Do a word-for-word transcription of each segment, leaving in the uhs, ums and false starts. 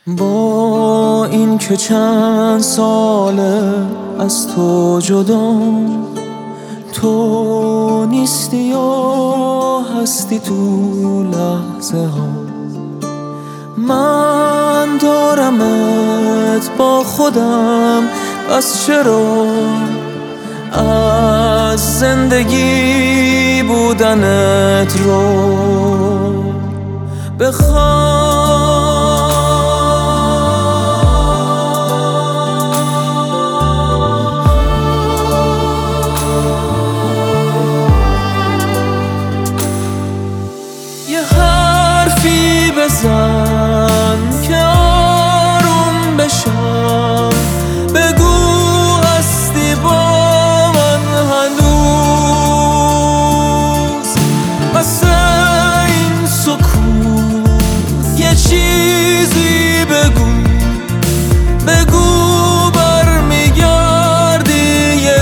با این که چند ساله از تو جدا، تو نیستی یا هستی تو لحظه ها. من دارمت با خودم، پس چرا از زندگی بودنت رو بخوام؟ یه حرفی بزن که آروم بشم، بگو هستی با من هنوز. واسه این سکوت یه چیزی بگو، بگو برمیگردی یه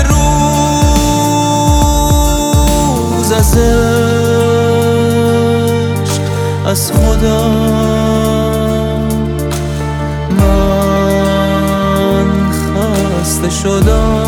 روز از از خودم. من خسته شدم.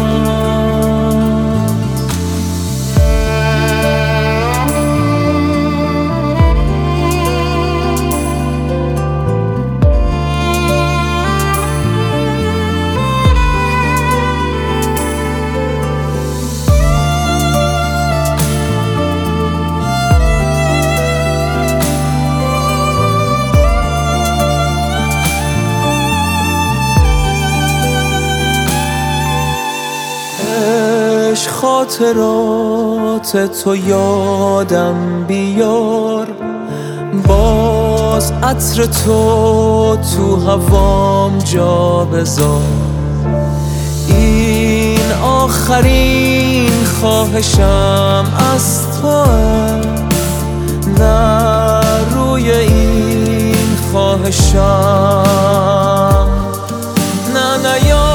خاطرات تو یادم بیار، باز عطر تو تو هوام جا بذار. این آخرین خواهشم از توه، نه روی این خواهشم نه نیا.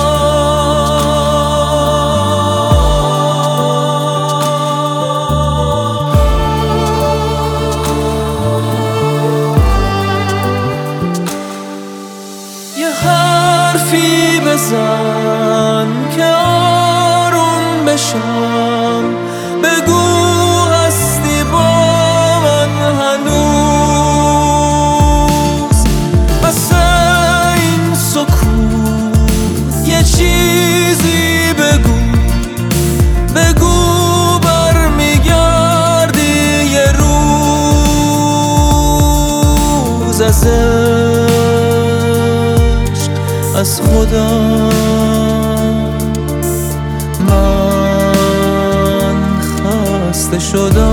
حرفی بزن که آروم بشم، بگو هستی با من هنوز. واسه این سکوت یه چیزی بگو، بگو برمیگردی یه روز از از خودم. من خسته شدم.